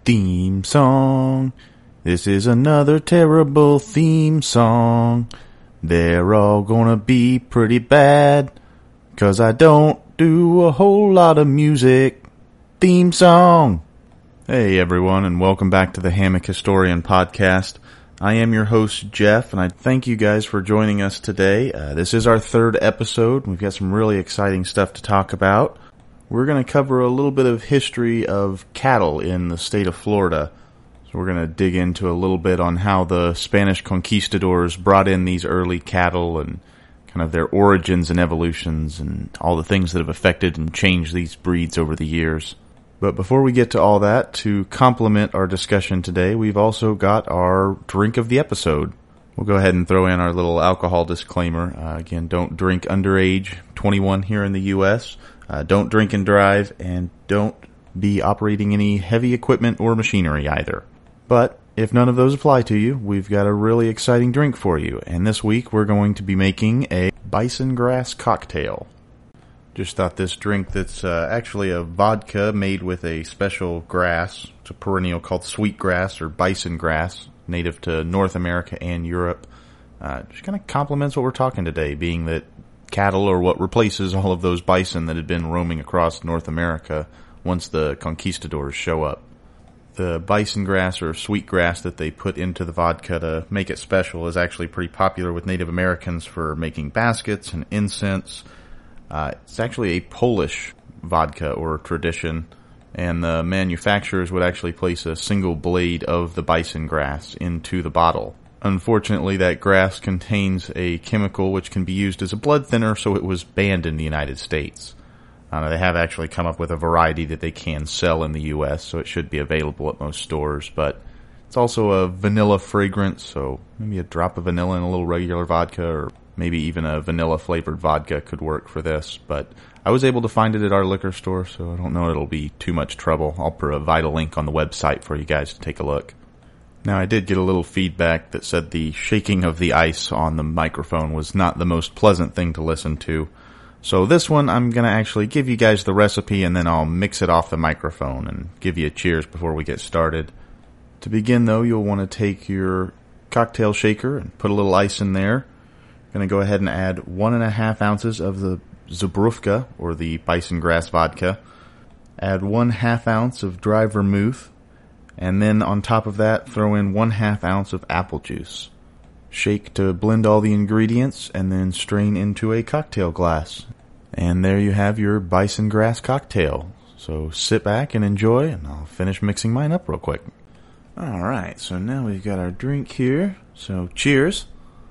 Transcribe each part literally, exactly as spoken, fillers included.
theme song. This is another terrible theme song. They're all gonna be pretty bad, 'cause I don't do a whole lot of music. Theme song. Hey everyone, and welcome back to the Hammock Historian podcast. I am your host, Jeff, and I thank you guys for joining us today. Uh, this is our third episode. We've got some really exciting stuff to talk about. We're going to cover a little bit of history of cattle in the state of Florida. So we're going to dig into a little bit on how the Spanish conquistadors brought in these early cattle and kind of their origins and evolutions and all the things that have affected and changed these breeds over the years. But before we get to all that, to complement our discussion today, we've also got our drink of the episode. We'll go ahead and throw in our little alcohol disclaimer. Uh, again, don't drink underage, twenty-one here in the U S Uh, don't drink and drive, and don't be operating any heavy equipment or machinery either. But if none of those apply to you, we've got a really exciting drink for you. And this week we're going to be making a bison grass cocktail. Just thought this drink that's uh, actually a vodka made with a special grass. It's a perennial called sweetgrass or bison grass, native to North America and Europe. Uh, just kind of complements what we're talking today, being that cattle are what replaces all of those bison that had been roaming across North America once the conquistadors show up. The bison grass or sweet grass that they put into the vodka to make it special is actually pretty popular with Native Americans for making baskets and incense. Uh, it's actually a Polish vodka or tradition, and the manufacturers would actually place a single blade of the bison grass into the bottle. Unfortunately, that grass contains a chemical which can be used as a blood thinner, so it was banned in the United States. Uh, they have actually come up with a variety that they can sell in the U S, so it should be available at most stores, but it's also a vanilla fragrance, so maybe a drop of vanilla in a little regular vodka, or maybe even a vanilla-flavored vodka could work for this, but I was able to find it at our liquor store, so I don't know it'll be too much trouble. I'll provide a link on the website for you guys to take a look. Now, I did get a little feedback that said the shaking of the ice on the microphone was not the most pleasant thing to listen to. So this one, I'm going to actually give you guys the recipe, and then I'll mix it off the microphone and give you a cheers before we get started. To begin, though, you'll want to take your cocktail shaker and put a little ice in there. Going to go ahead and add one and a half ounces of the Zubrówka, or the bison grass vodka. Add one half ounce of dry vermouth. And then on top of that, throw in one half ounce of apple juice. Shake to blend all the ingredients, and then strain into a cocktail glass. And there you have your bison grass cocktail. So sit back and enjoy, and I'll finish mixing mine up real quick. Alright, so now we've got our drink here. So cheers.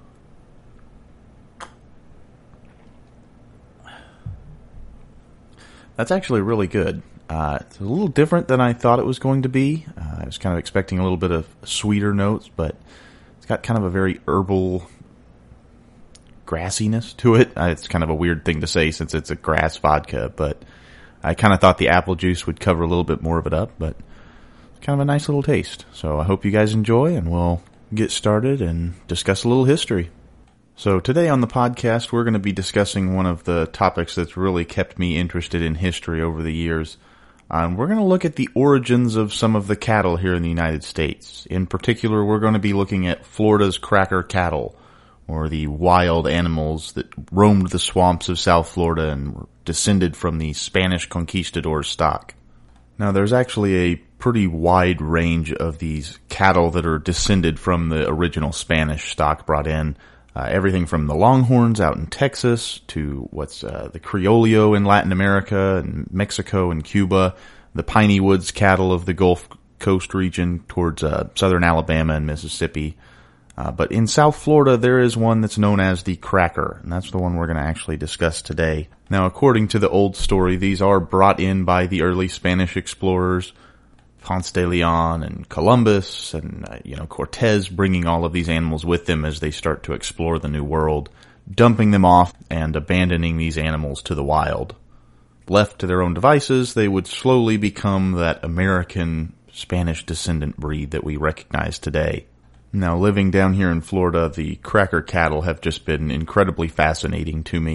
That's actually really good. Uh, it's a little different than I thought it was going to be. Uh, I was kind of expecting a little bit of sweeter notes, but it's got kind of a very herbal grassiness to it. Uh, it's kind of a weird thing to say since it's a grass vodka, but I kind of thought the apple juice would cover a little bit more of it up, but it's kind of a nice little taste. So I hope you guys enjoy, and we'll get started and discuss a little history. So today on the podcast, we're going to be discussing one of the topics that's really kept me interested in history over the years. Um, we're going to look at the origins of some of the cattle here in the United States. In particular, we're going to be looking at Florida's cracker cattle, or the wild animals that roamed the swamps of South Florida and were descended from the Spanish conquistador stock. Now, there's actually a pretty wide range of these cattle that are descended from the original Spanish stock brought in. Uh, everything from the Longhorns out in Texas to what's uh, the Criollo in Latin America and Mexico and Cuba, the Piney Woods cattle of the Gulf Coast region towards uh, southern Alabama and Mississippi. Uh, but in South Florida, there is one that's known as the cracker, and that's the one we're going to actually discuss today. Now, according to the old story, these are brought in by the early Spanish explorers, Ponce de Leon and Columbus and, uh, you know, Cortez, bringing all of these animals with them as they start to explore the New World, dumping them off and abandoning these animals to the wild. Left to their own devices, they would slowly become that American Spanish descendant breed that we recognize today. Now, living down here in Florida, the cracker cattle have just been incredibly fascinating to me.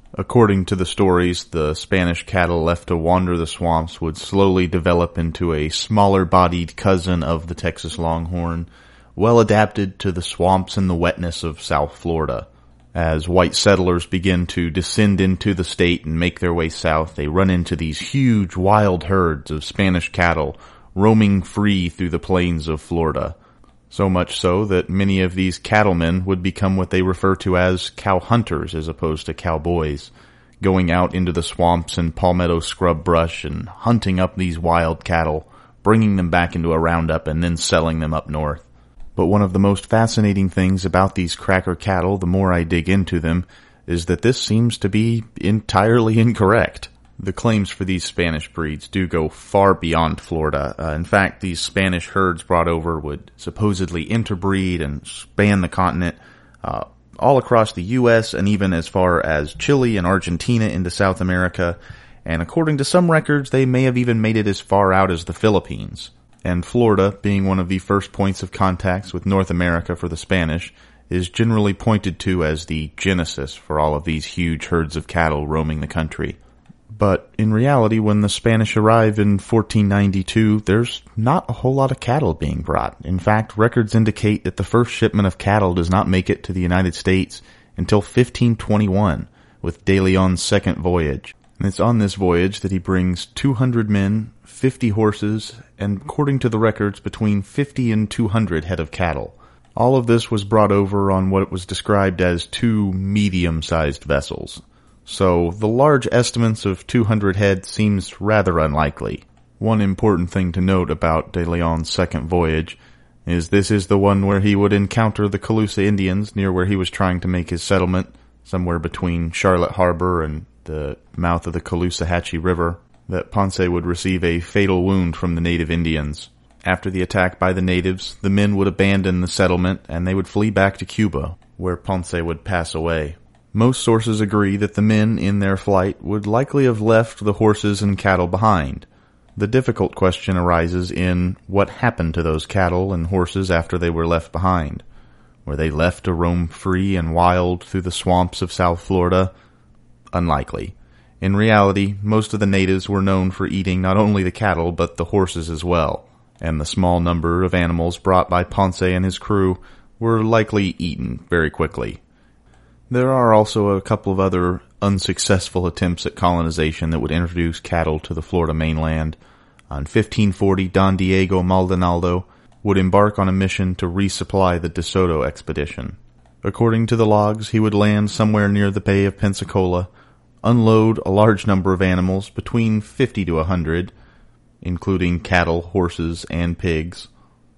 According to the stories, the Spanish cattle left to wander the swamps would slowly develop into a smaller-bodied cousin of the Texas Longhorn, well adapted to the swamps and the wetness of South Florida. As white settlers begin to descend into the state and make their way south, they run into these huge wild herds of Spanish cattle roaming free through the plains of Florida. So much so that many of these cattlemen would become what they refer to as cow hunters as opposed to cowboys, going out into the swamps and palmetto scrub brush and hunting up these wild cattle, bringing them back into a roundup and then selling them up north. But one of the most fascinating things about these cracker cattle, the more I dig into them, is that this seems to be entirely incorrect. The claims for these Spanish breeds do go far beyond Florida. Uh, in fact, these Spanish herds brought over would supposedly interbreed and span the continent uh, all across the U S and even as far as Chile and Argentina into South America. And according to some records, they may have even made it as far out as the Philippines. And Florida, being one of the first points of contacts with North America for the Spanish, is generally pointed to as the genesis for all of these huge herds of cattle roaming the country. But in reality, when the Spanish arrive in fourteen ninety-two, there's not a whole lot of cattle being brought. In fact, records indicate that the first shipment of cattle does not make it to the United States until fifteen twenty-one, with De Leon's second voyage. And it's on this voyage that he brings two hundred men, fifty horses, and according to the records, between fifty and two hundred head of cattle. All of this was brought over on what was described as two medium-sized vessels. So the large estimates of two hundred head seems rather unlikely. One important thing to note about De Leon's second voyage is this is the one where he would encounter the Calusa Indians near where he was trying to make his settlement, somewhere between Charlotte Harbor and the mouth of the Caloosahatchee River, that Ponce would receive a fatal wound from the native Indians. After the attack by the natives, the men would abandon the settlement and they would flee back to Cuba, where Ponce would pass away. Most sources agree that the men in their flight would likely have left the horses and cattle behind. The difficult question arises in what happened to those cattle and horses after they were left behind. Were they left to roam free and wild through the swamps of South Florida? Unlikely. In reality, most of the natives were known for eating not only the cattle but the horses as well, and the small number of animals brought by Ponce and his crew were likely eaten very quickly. There are also a couple of other unsuccessful attempts at colonization that would introduce cattle to the Florida mainland. In fifteen forty, Don Diego Maldonado would embark on a mission to resupply the De Soto expedition. According to the logs, he would land somewhere near the Bay of Pensacola, unload a large number of animals, between fifty to one hundred, including cattle, horses, and pigs.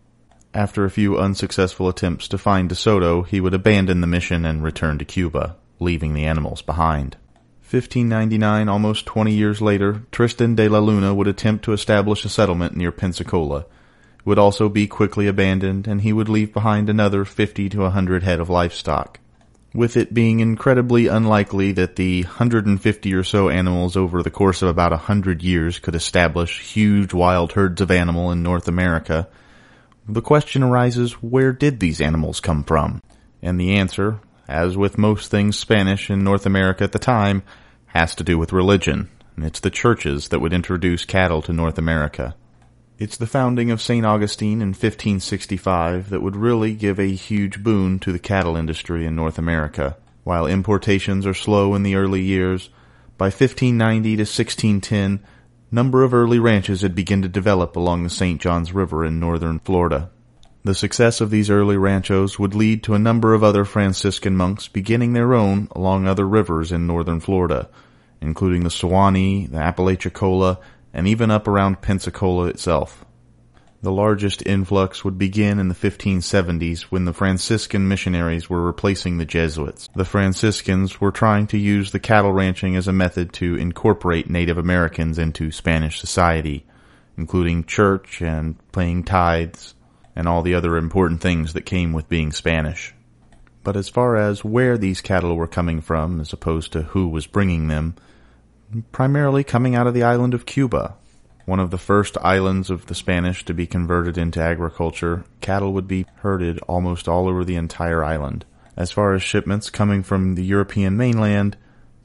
After a few unsuccessful attempts to find De Soto, he would abandon the mission and return to Cuba, leaving the animals behind. fifteen ninety-nine, almost twenty years later, Tristan de la Luna would attempt to establish a settlement near Pensacola. It would also be quickly abandoned, and he would leave behind another fifty to one hundred head of livestock. With it being incredibly unlikely that the one hundred fifty or so animals over the course of about one hundred years could establish huge wild herds of animal in North America, the question arises, where did these animals come from? And the answer, as with most things Spanish in North America at the time, has to do with religion, and it's the churches that would introduce cattle to North America. It's the founding of Saint Augustine in fifteen sixty-five that would really give a huge boon to the cattle industry in North America. While importations are slow in the early years, by fifteen ninety to sixteen ten, number of early ranches had begun to develop along the Saint Johns River in northern Florida. The success of these early ranchos would lead to a number of other Franciscan monks beginning their own along other rivers in northern Florida, including the Suwannee, the Apalachicola, and even up around Pensacola itself. The largest influx would begin in the fifteen seventies when the Franciscan missionaries were replacing the Jesuits. The Franciscans were trying to use the cattle ranching as a method to incorporate Native Americans into Spanish society, including church and paying tithes, and all the other important things that came with being Spanish. But as far as where these cattle were coming from, as opposed to who was bringing them, primarily coming out of the island of Cuba. One of the first islands of the Spanish to be converted into agriculture, cattle would be herded almost all over the entire island. As far as shipments coming from the European mainland,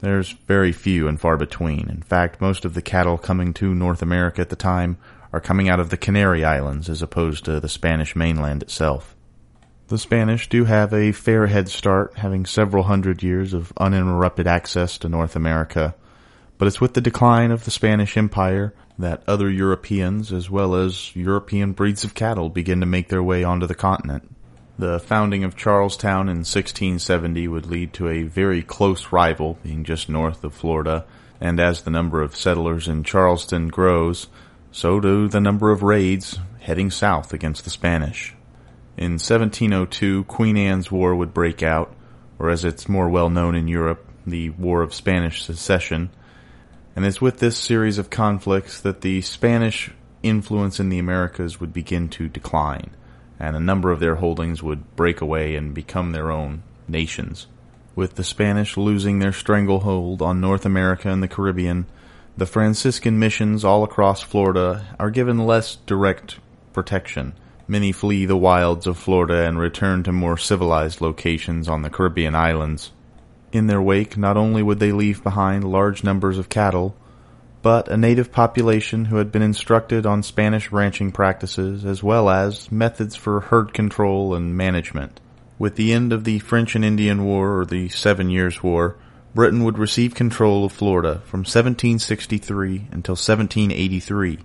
There's very few and far between. In fact, most of the cattle coming to North America at the time are coming out of the Canary Islands as opposed to the Spanish mainland itself. The Spanish do have a fair head start, having several hundred years of uninterrupted access to North America, but it's with the decline of the Spanish Empire that other Europeans, as well as European breeds of cattle, begin to make their way onto the continent. The founding of Charlestown in sixteen seventy would lead to a very close rival, being just north of Florida, and as the number of settlers in Charleston grows, so do the number of raids heading south against the Spanish. In seventeen oh two, Queen Anne's War would break out, or as it's more well known in Europe, the War of Spanish Succession. And it's with this series of conflicts that the Spanish influence in the Americas would begin to decline, and a number of their holdings would break away and become their own nations. With the Spanish losing their stranglehold on North America and the Caribbean, the Franciscan missions all across Florida are given less direct protection. Many flee the wilds of Florida and return to more civilized locations on the Caribbean islands. In their wake, not only would they leave behind large numbers of cattle, but a native population who had been instructed on Spanish ranching practices as well as methods for herd control and management. With the end of the French and Indian War, or the Seven Years' War, Britain would receive control of Florida from seventeen sixty-three until seventeen eighty-three.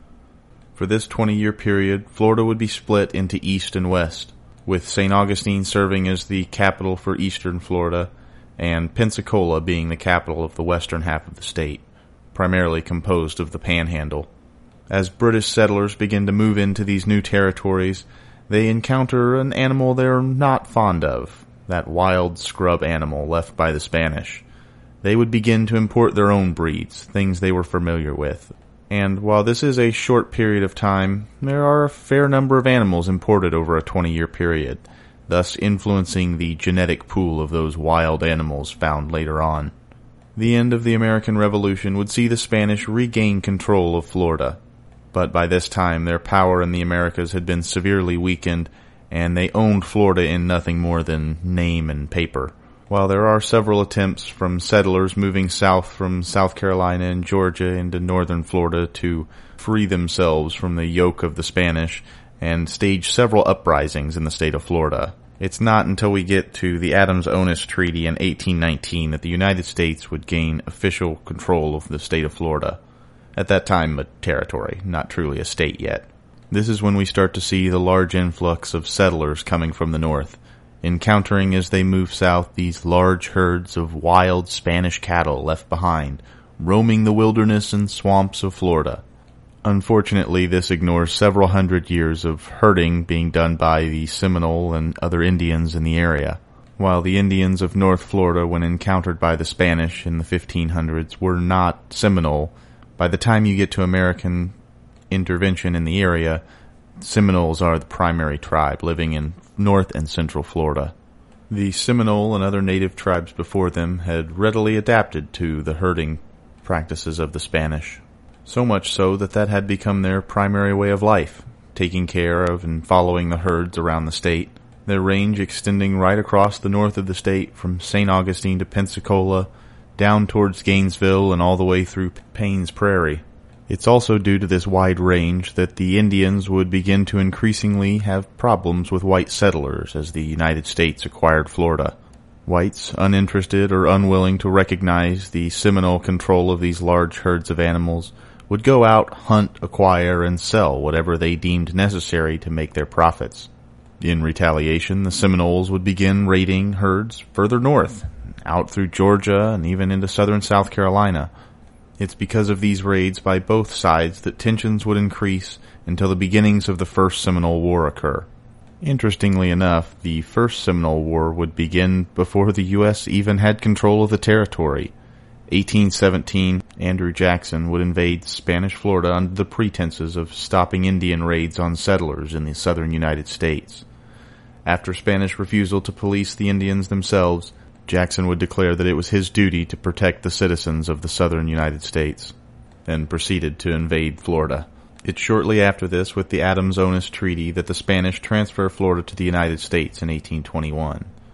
For this twenty-year period, Florida would be split into east and west, with Saint Augustine serving as the capital for eastern Florida, and Pensacola being the capital of the western half of the state, primarily composed of the Panhandle. As British settlers begin to move into these new territories, they encounter an animal they're not fond of, that wild scrub animal left by the Spanish. They would begin to import their own breeds, things they were familiar with. And while this is a short period of time, there are a fair number of animals imported over a twenty-year period, thus influencing the genetic pool of those wild animals found later on. The end of the American Revolution would see the Spanish regain control of Florida, but by this time their power in the Americas had been severely weakened, and they owned Florida in nothing more than name and paper. While there are several attempts from settlers moving south from South Carolina and Georgia into northern Florida to free themselves from the yoke of the Spanish, and stage several uprisings in the state of Florida, it's not until we get to the Adams-Onis Treaty in eighteen nineteen that the United States would gain official control of the state of Florida. At that time, a territory, not truly a state yet. This is when we start to see the large influx of settlers coming from the north, encountering as they move south these large herds of wild Spanish cattle left behind, roaming the wilderness and swamps of Florida. Unfortunately, this ignores several hundred years of herding being done by the Seminole and other Indians in the area. While the Indians of North Florida, when encountered by the Spanish in the fifteen hundreds, were not Seminole, by the time you get to American intervention in the area, Seminoles are the primary tribe living in North and Central Florida. The Seminole and other native tribes before them had readily adapted to the herding practices of the Spanish. So much so that that had become their primary way of life, taking care of and following the herds around the state, their range extending right across the north of the state from Saint Augustine to Pensacola, down towards Gainesville and all the way through Payne's Prairie. It's also due to this wide range that the Indians would begin to increasingly have problems with white settlers as the United States acquired Florida. Whites, uninterested or unwilling to recognize the Seminole control of these large herds of animals, would go out, hunt, acquire, and sell whatever they deemed necessary to make their profits. In retaliation, the Seminoles would begin raiding herds further north, out through Georgia and even into southern South Carolina. It's because of these raids by both sides that tensions would increase until the beginnings of the First Seminole War occur. Interestingly enough, the First Seminole War would begin before the U S even had control of the territory. eighteen seventeen, Andrew Jackson would invade Spanish Florida under the pretenses of stopping Indian raids on settlers in the southern United States. After Spanish refusal to police the Indians themselves, Jackson would declare that it was his duty to protect the citizens of the southern United States, and proceeded to invade Florida. It's shortly after this, with the Adams-Onis Treaty, that the Spanish transfer Florida to the United States in eighteen twenty-one.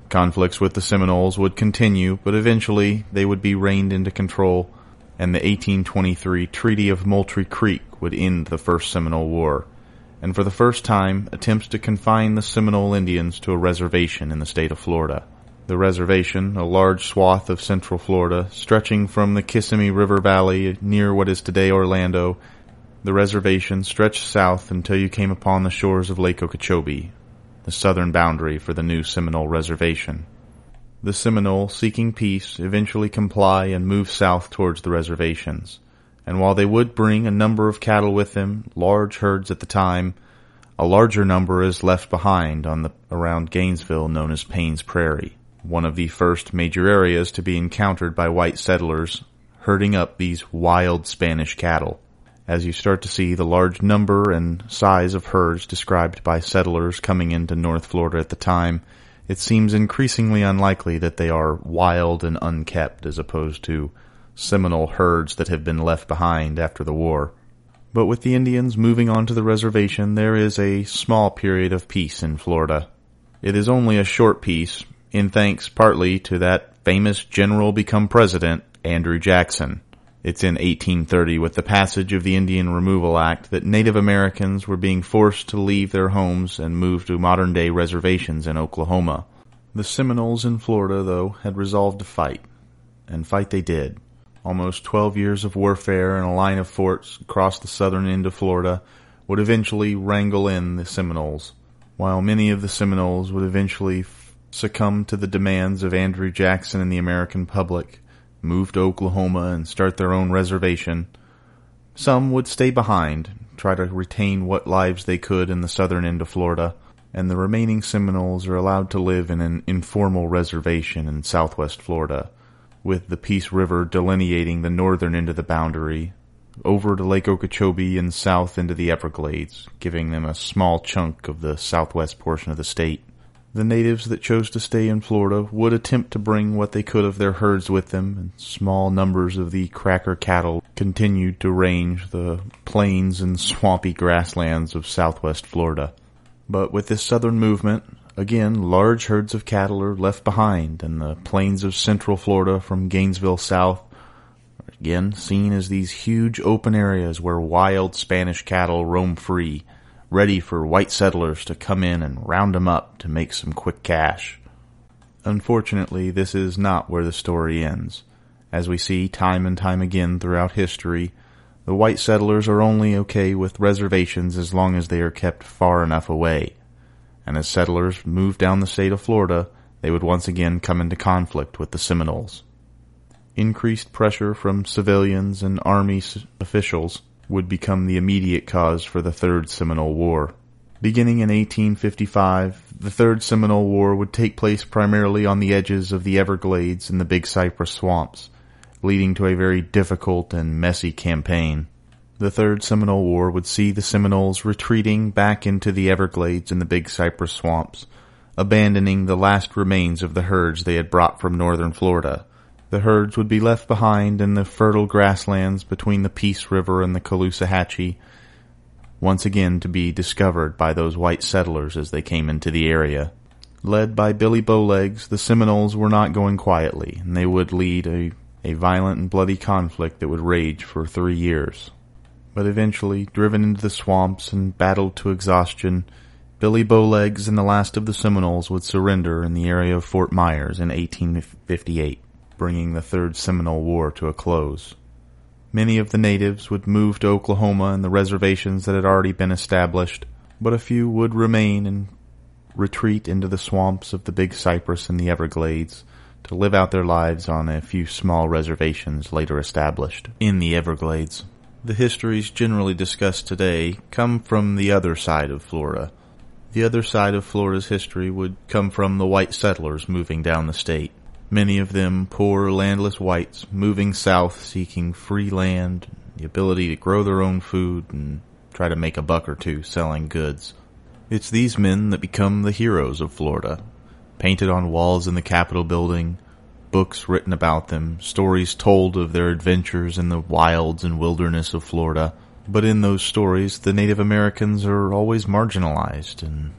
Conflicts with the Seminoles would continue, but eventually they would be reined into control, and the eighteen twenty-three Treaty of Moultrie Creek would end the First Seminole War, and for the first time, attempts to confine the Seminole Indians to a reservation in the state of Florida. The reservation, a large swath of central Florida, stretching from the Kissimmee River Valley near what is today Orlando, the reservation stretched south until you came upon the shores of Lake Okeechobee, the southern boundary for the new Seminole Reservation. The Seminole, seeking peace, eventually comply and move south towards the reservations, and while they would bring a number of cattle with them, large herds at the time, a larger number is left behind on the around Gainesville known as Payne's Prairie, one of the first major areas to be encountered by white settlers herding up these wild Spanish cattle. As you start to see the large number and size of herds described by settlers coming into North Florida at the time, it seems increasingly unlikely that they are wild and unkept as opposed to Seminole herds that have been left behind after the war. But with the Indians moving onto the reservation, there is a small period of peace in Florida. It is only a short peace, in thanks partly to that famous general become president, Andrew Jackson. It's in eighteen thirty, with the passage of the Indian Removal Act, that Native Americans were being forced to leave their homes and move to modern-day reservations in Oklahoma. The Seminoles in Florida, though, had resolved to fight, and fight they did. Almost twelve years of warfare and a line of forts across the southern end of Florida would eventually wrangle in the Seminoles, while many of the Seminoles would eventually f- succumb to the demands of Andrew Jackson and the American public, move to Oklahoma and start their own reservation. Some would stay behind, try to retain what lives they could in the southern end of Florida, and the remaining Seminoles are allowed to live in an informal reservation in southwest Florida, with the Peace River delineating the northern end of the boundary, over to Lake Okeechobee and south into the Everglades, giving them a small chunk of the southwest portion of the state. The natives that chose to stay in Florida would attempt to bring what they could of their herds with them, and small numbers of the cracker cattle continued to range the plains and swampy grasslands of southwest Florida. But with this southern movement, again, large herds of cattle are left behind, and the plains of central Florida from Gainesville south are again seen as these huge open areas where wild Spanish cattle roam free, ready for white settlers to come in and round them up to make some quick cash. Unfortunately, this is not where the story ends. As we see time and time again throughout history, the white settlers are only okay with reservations as long as they are kept far enough away. And as settlers moved down the state of Florida, they would once again come into conflict with the Seminoles. Increased pressure from civilians and army officials would become the immediate cause for the Third Seminole War. Beginning in eighteen fifty-five, the Third Seminole War would take place primarily on the edges of the Everglades and the Big Cypress swamps, leading to a very difficult and messy campaign. The Third Seminole War would see the Seminoles retreating back into the Everglades and the Big Cypress swamps, abandoning the last remains of the herds they had brought from northern Florida. The herds would be left behind in the fertile grasslands between the Peace River and the Caloosahatchee, once again to be discovered by those white settlers as they came into the area. Led by Billy Bowlegs, the Seminoles were not going quietly, and they would lead a, a violent and bloody conflict that would rage for three years. But eventually, driven into the swamps and battled to exhaustion, Billy Bowlegs and the last of the Seminoles would surrender in the area of Fort Myers in eighteen fifty-eight. Bringing the Third Seminole War to a close. Many of the natives would move to Oklahoma and the reservations that had already been established, but a few would remain and retreat into the swamps of the Big Cypress and the Everglades to live out their lives on a few small reservations later established in the Everglades. The histories generally discussed today come from the other side of Florida. The other side of Florida's history would come from the white settlers moving down the state. Many of them poor, landless whites moving south seeking free land, the ability to grow their own food, and try to make a buck or two selling goods. It's these men that become the heroes of Florida, painted on walls in the Capitol building, books written about them, stories told of their adventures in the wilds and wilderness of Florida. But in those stories, the Native Americans are always marginalized and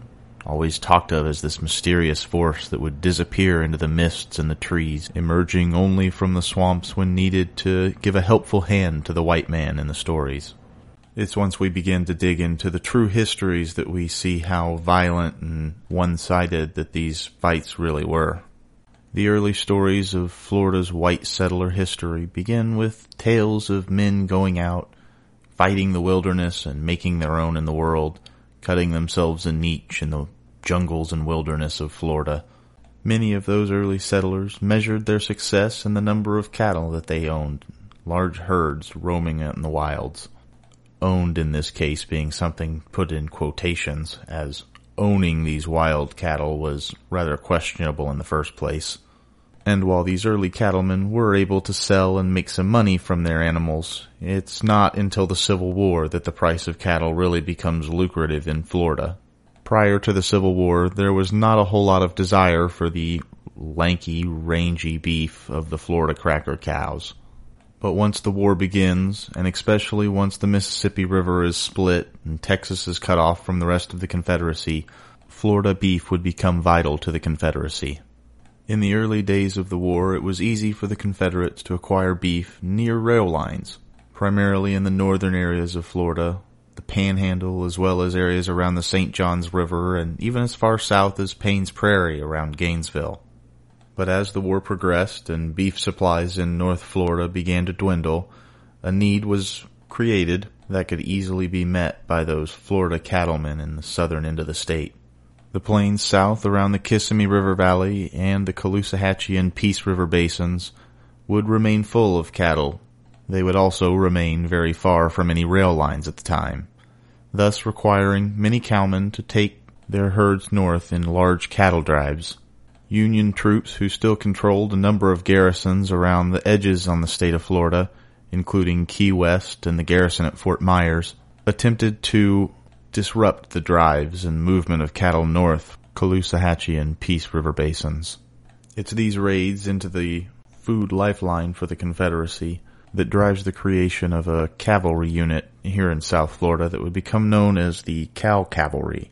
always talked of as this mysterious force that would disappear into the mists and the trees, emerging only from the swamps when needed to give a helpful hand to the white man in the stories. It's once we begin to dig into the true histories that we see how violent and one-sided that these fights really were. The early stories of Florida's white settler history begin with tales of men going out, fighting the wilderness and making their own in the world, cutting themselves a niche in the jungles and wilderness of Florida. Many of those early settlers measured their success in the number of cattle that they owned, large herds roaming out in the wilds. Owned in this case being something put in quotations, as owning these wild cattle was rather questionable in the first place. And while these early cattlemen were able to sell and make some money from their animals, it's not until the Civil War that the price of cattle really becomes lucrative in Florida. Prior to the Civil War, there was not a whole lot of desire for the lanky, rangy beef of the Florida cracker cows. But once the war begins, and especially once the Mississippi River is split and Texas is cut off from the rest of the Confederacy, Florida beef would become vital to the Confederacy. In the early days of the war, it was easy for the Confederates to acquire beef near rail lines, primarily in the northern areas of Florida, the Panhandle, as well as areas around the Saint Johns River and even as far south as Payne's Prairie around Gainesville. But as the war progressed and beef supplies in North Florida began to dwindle, a need was created that could easily be met by those Florida cattlemen in the southern end of the state. The plains south around the Kissimmee River Valley and the Caloosahatchee and Peace River basins would remain full of cattle. They would also remain very far from any rail lines at the time, thus requiring many cowmen to take their herds north in large cattle drives. Union troops who still controlled a number of garrisons around the edges on the state of Florida, including Key West and the garrison at Fort Myers, attempted to disrupt the drives and movement of cattle north Caloosahatchee and Peace River basins. It's these raids into the food lifeline for the Confederacy that drives the creation of a cavalry unit here in South Florida that would become known as the Cow Cavalry,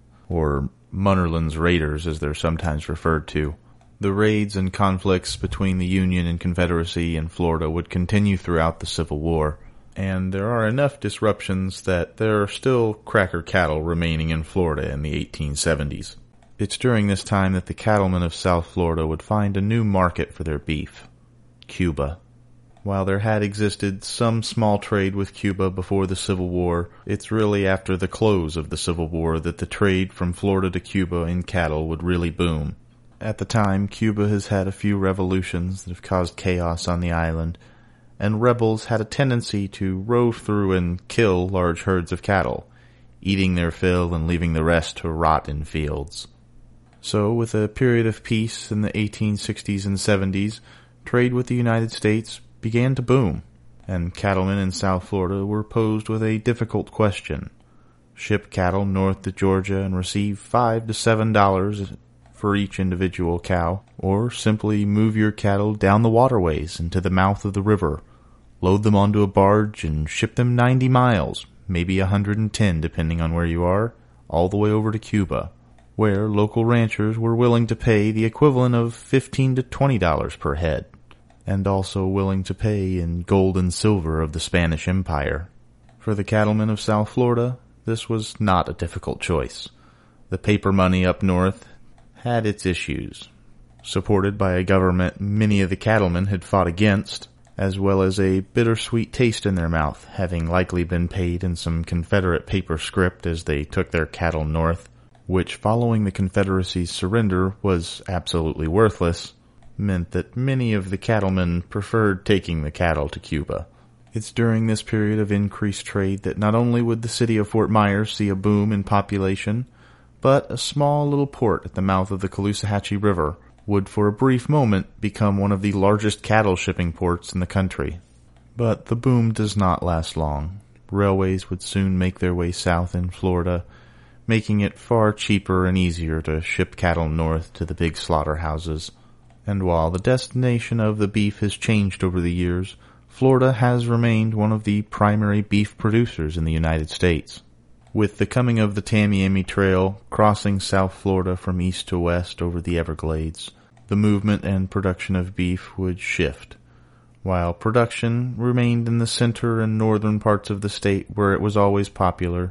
or Munnerlyn's Raiders as they're sometimes referred to. The raids and conflicts between the Union and Confederacy in Florida would continue throughout the Civil War, and there are enough disruptions that there are still cracker cattle remaining in Florida in the eighteen seventies. It's during this time that the cattlemen of South Florida would find a new market for their beef: Cuba. While there had existed some small trade with Cuba before the Civil War, it's really after the close of the Civil War that the trade from Florida to Cuba in cattle would really boom. At the time, Cuba has had a few revolutions that have caused chaos on the island, and rebels had a tendency to rove through and kill large herds of cattle, eating their fill and leaving the rest to rot in fields. So, with a period of peace in the eighteen sixties and seventies, trade with the United States began to boom, and cattlemen in South Florida were posed with a difficult question: ship cattle north to Georgia and receive five to seven dollars for each individual cow, or simply move your cattle down the waterways into the mouth of the river, load them onto a barge and ship them ninety miles, maybe one hundred ten depending on where you are, all the way over to Cuba, where local ranchers were willing to pay the equivalent of fifteen to twenty dollars per head, and also willing to pay in gold and silver of the Spanish Empire. For the cattlemen of South Florida, this was not a difficult choice. The paper money up north had its issues, supported by a government many of the cattlemen had fought against, as well as a bittersweet taste in their mouth, having likely been paid in some Confederate paper script as they took their cattle north, which, following the Confederacy's surrender, was absolutely worthless, meant that many of the cattlemen preferred taking the cattle to Cuba. It's during this period of increased trade that not only would the city of Fort Myers see a boom in population, but a small little port at the mouth of the Caloosahatchee River would for a brief moment become one of the largest cattle shipping ports in the country. But the boom does not last long. Railways would soon make their way south in Florida, making it far cheaper and easier to ship cattle north to the big slaughterhouses. And while the destination of the beef has changed over the years, Florida has remained one of the primary beef producers in the United States. With the coming of the Tamiami Trail crossing South Florida from east to west over the Everglades, the movement and production of beef would shift. While production remained in the center and northern parts of the state where it was always popular,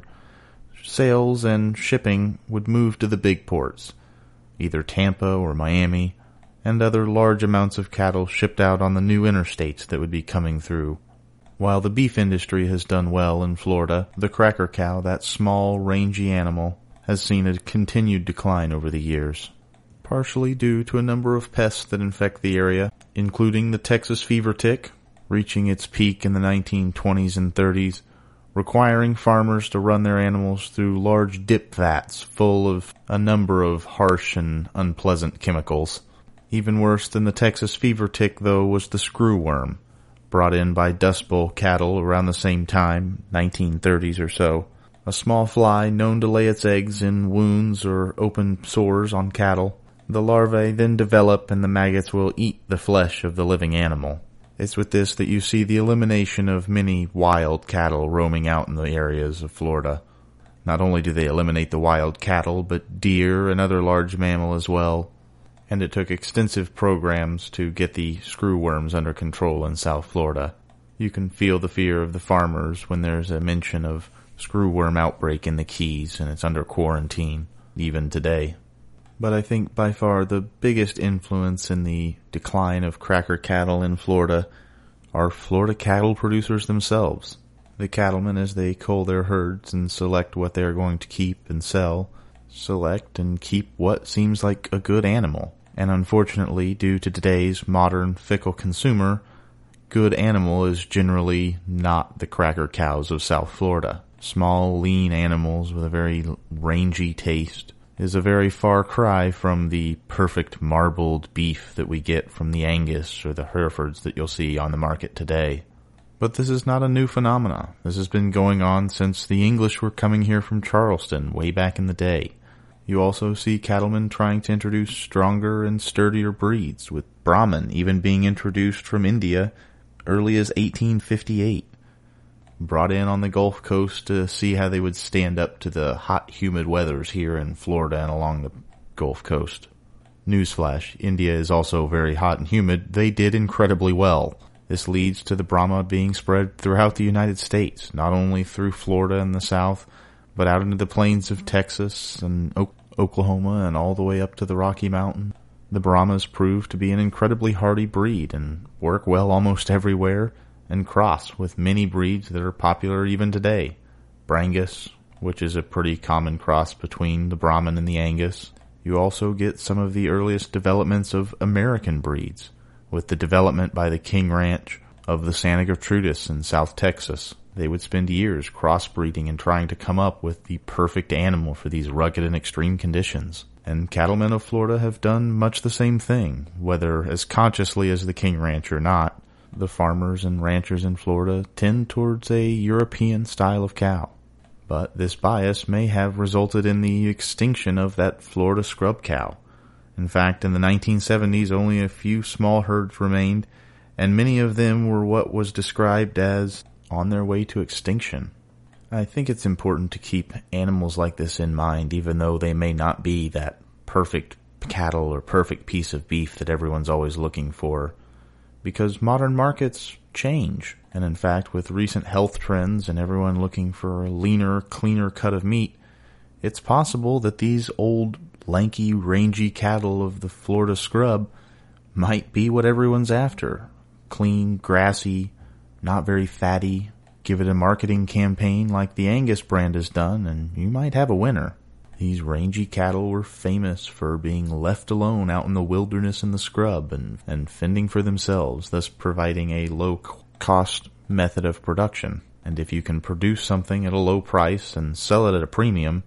sales and shipping would move to the big ports, either Tampa or Miami, and other large amounts of cattle shipped out on the new interstates that would be coming through. While the beef industry has done well in Florida, the cracker cow, that small, rangy animal, has seen a continued decline over the years, partially due to a number of pests that infect the area, including the Texas fever tick, reaching its peak in the nineteen twenties and thirties, requiring farmers to run their animals through large dip vats full of a number of harsh and unpleasant chemicals. Even worse than the Texas fever tick, though, was the screwworm, brought in by Dust Bowl cattle around the same time, nineteen thirties or so. A small fly known to lay its eggs in wounds or open sores on cattle. The larvae then develop and the maggots will eat the flesh of the living animal. It's with this that you see the elimination of many wild cattle roaming out in the areas of Florida. Not only do they eliminate the wild cattle, but deer and other large mammal as well. And it took extensive programs to get the screwworms under control in South Florida. You can feel the fear of the farmers when there's a mention of screwworm outbreak in the Keys and it's under quarantine, even today. But I think by far the biggest influence in the decline of cracker cattle in Florida are Florida cattle producers themselves. The cattlemen, as they cull their herds and select what they are going to keep and sell, select and keep what seems like a good animal. And unfortunately, due to today's modern, fickle consumer, good animal is generally not the cracker cows of South Florida. Small, lean animals with a very rangy taste is a very far cry from the perfect marbled beef that we get from the Angus or the Herefords that you'll see on the market today. But this is not a new phenomena. This has been going on since the English were coming here from Charleston way back in the day. You also see cattlemen trying to introduce stronger and sturdier breeds, with Brahman even being introduced from India early as eighteen fifty-eight. Brought in on the Gulf Coast to see how they would stand up to the hot, humid weathers here in Florida and along the Gulf Coast. Newsflash, India is also very hot and humid. They did incredibly well. This leads to the Brahma being spread throughout the United States, not only through Florida and the South, but out into the plains of Texas and o- Oklahoma and all the way up to the Rocky Mountain. The Brahmas proved to be an incredibly hardy breed and work well almost everywhere and cross with many breeds that are popular even today. Brangus, which is a pretty common cross between the Brahman and the Angus. You also get some of the earliest developments of American breeds, with the development by the King Ranch of the Santa Gertrudis in South Texas. They would spend years crossbreeding and trying to come up with the perfect animal for these rugged and extreme conditions. And cattlemen of Florida have done much the same thing, whether as consciously as the King Ranch or not. The farmers and ranchers in Florida tend towards a European style of cow. But this bias may have resulted in the extinction of that Florida scrub cow. In fact, in the nineteen seventies, only a few small herds remained, and many of them were what was described as on their way to extinction. I think it's important to keep animals like this in mind, even though they may not be that perfect cattle or perfect piece of beef that everyone's always looking for, because modern markets change. And in fact, with recent health trends and everyone looking for a leaner, cleaner cut of meat, it's possible that these old, lanky, rangy cattle of the Florida scrub might be what everyone's after. Clean, grassy, not very fatty. Give it a marketing campaign like the Angus brand has done, and you might have a winner. These rangy cattle were famous for being left alone out in the wilderness in the scrub and, and fending for themselves, thus providing a low-cost method of production. And if you can produce something at a low price and sell it at a premium,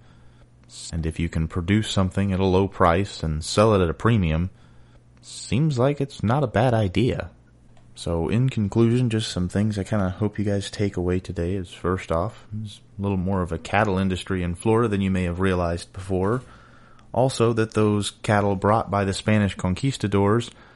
and if you can produce something at a low price and sell it at a premium, seems like it's not a bad idea. So in conclusion, just some things I kind of hope you guys take away today is, first off, there's a little more of a cattle industry in Florida than you may have realized before. Also, that those cattle brought by the Spanish conquistadors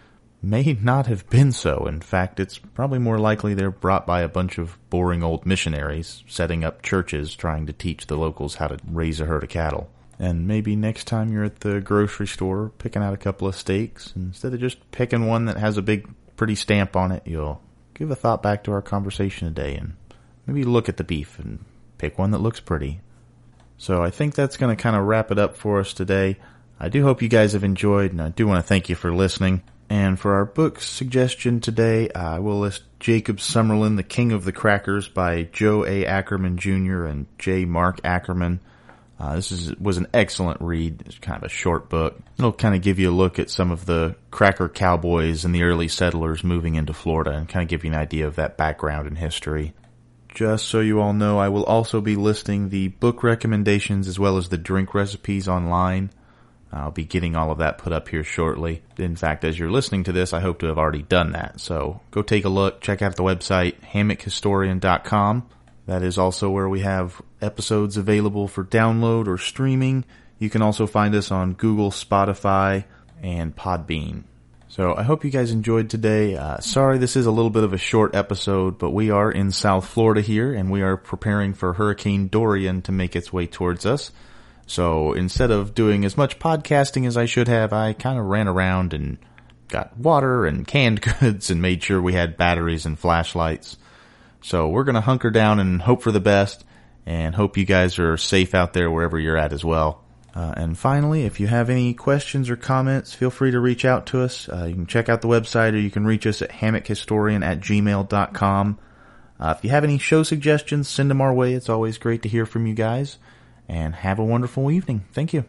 may not have been so. In fact, it's probably more likely they're brought by a bunch of boring old missionaries setting up churches trying to teach the locals how to raise a herd of cattle. And maybe next time you're at the grocery store picking out a couple of steaks, instead of just picking one that has a big pretty stamp on it, you'll give a thought back to our conversation today and maybe look at the beef and pick one that looks pretty. So I think that's going to kind of wrap it up for us today. I do hope you guys have enjoyed, and I do want to thank you for listening. And for our book suggestion today, I will list Jacob Summerlin, The King of the Crackers by Joe A. Ackerman Junior and J. Mark Ackerman. Uh, this is, was an excellent read. It's kind of a short book. It'll kind of give you a look at some of the cracker cowboys and the early settlers moving into Florida and kind of give you an idea of that background and history. Just so you all know, I will also be listing the book recommendations as well as the drink recipes online. I'll be getting all of that put up here shortly. In fact, as you're listening to this, I hope to have already done that. So go take a look, check out the website, hammock historian dot com. That is also where we have episodes available for download or streaming. You can also find us on Google, Spotify, and Podbean. So I hope you guys enjoyed today. Uh, sorry this is a little bit of a short episode, but we are in South Florida here, and we are preparing for Hurricane Dorian to make its way towards us. So instead of doing as much podcasting as I should have, I kind of ran around and got water and canned goods and made sure we had batteries and flashlights. So we're going to hunker down and hope for the best, and hope you guys are safe out there wherever you're at as well. Uh, and finally, if you have any questions or comments, feel free to reach out to us. Uh, you can check out the website, or you can reach us at hammock historian at gmail dot com. Uh, if you have any show suggestions, send them our way. It's always great to hear from you guys. And have a wonderful evening. Thank you.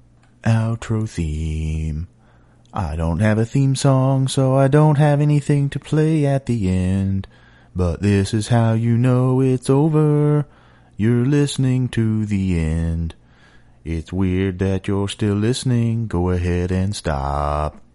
Outro theme. I don't have a theme song, so I don't have anything to play at the end. But this is how you know it's over. You're listening to the end. It's weird that you're still listening. Go ahead and stop.